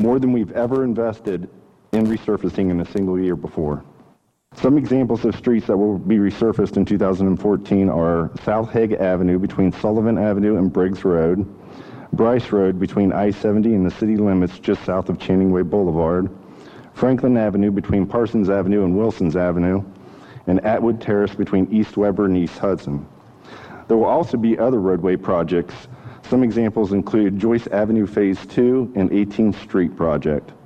more than we've ever invested in resurfacing in a single year before. Some examples of streets that will be resurfaced in 2014 are South Hague Avenue between Sullivan Avenue and Briggs Road, Bryce Road between I-70 and the city limits just south of Channing Way Boulevard, Franklin Avenue between Parsons Avenue and Wilsons Avenue, and Atwood Terrace between East Weber and East Hudson. There will also be other roadway projects. Some examples include Joyce Avenue Phase 2 and 18th Street project.